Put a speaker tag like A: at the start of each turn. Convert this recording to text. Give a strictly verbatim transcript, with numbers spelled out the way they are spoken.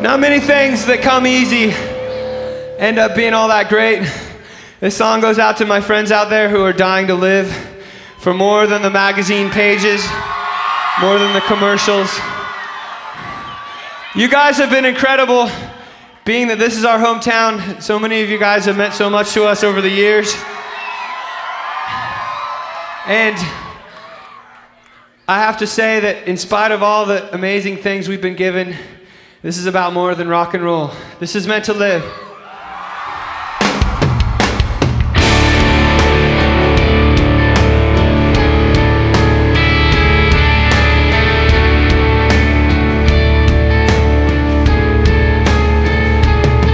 A: Not many things that come easy end up being all that great. This song goes out to my friends out there who are dying to live for more than the magazine pages, more than the commercials. You guys have been incredible, being that this is our hometown. So many of you guys have meant so much to us over the years. And I have to say that in spite of all the amazing things we've been given, this is about more than rock and roll. This is meant to live.